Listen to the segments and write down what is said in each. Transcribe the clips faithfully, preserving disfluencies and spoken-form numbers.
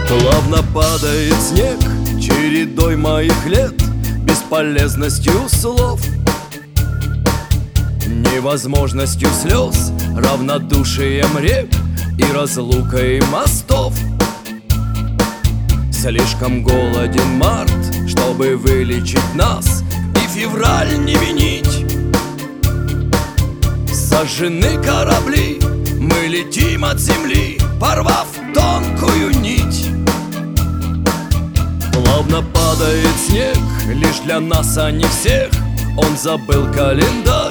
Плавно падает снег чередой моих лет, бесполезностью слов, невозможностью слез, равнодушием рек и разлукой мостов. Слишком голоден март, чтобы вылечить нас, и февраль не винить. Сожжены корабли, мы летим от земли, порвав тонкую нить. Плавно падает снег, лишь для нас, а не всех. Он забыл календарь,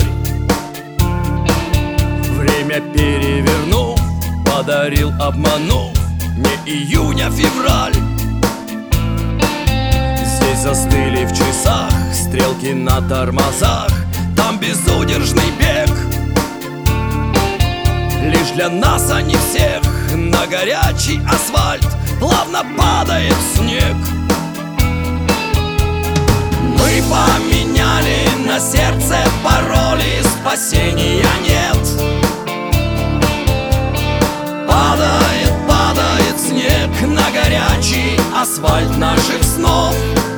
время перевернув, подарил, обманув, не июнь, а февраль. Здесь застыли в часах стрелки на тормозах, там безудержный бег. Лишь для нас, а не всех, на горячий асфальт плавно падает снег. Мы поменяли на сердце пароли, спасения нет. Падает, падает снег на горячий асфальт наших снов.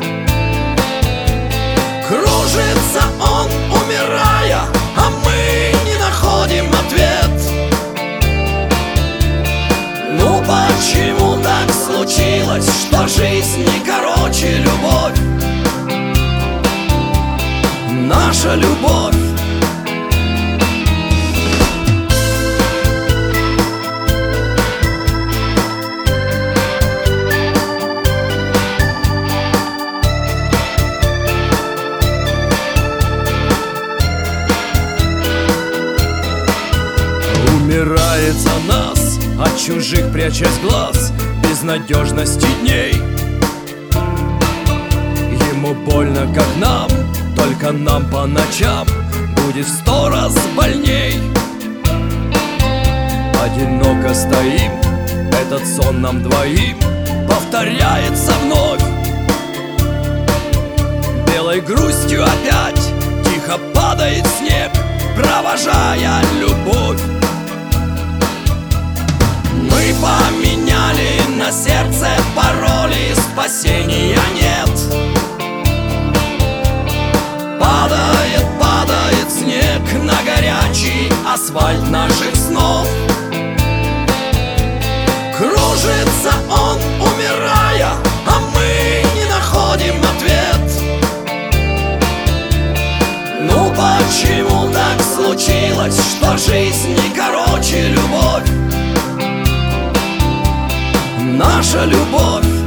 Кружится он, умирая, а мы не находим ответ. Ну почему так случилось, что жизнь не короче любовь? Наша любовь. Умирает за нас, от чужих прячась глаз, безнадежности дней. Ему больно, как нам, только нам по ночам будет в сто раз больней. Одиноко стоим, этот сон нам двоим повторяется вновь. Белой грустью опять тихо падает снег, провожая любовь. Мы поменяли на сердце пароли, спасения нет. Падает, падает снег на горячий асфальт наших снов. Кружится он, умирая, а мы не находим ответ. Ну почему так случилось, что жизнь не короче любовь? Наша любовь.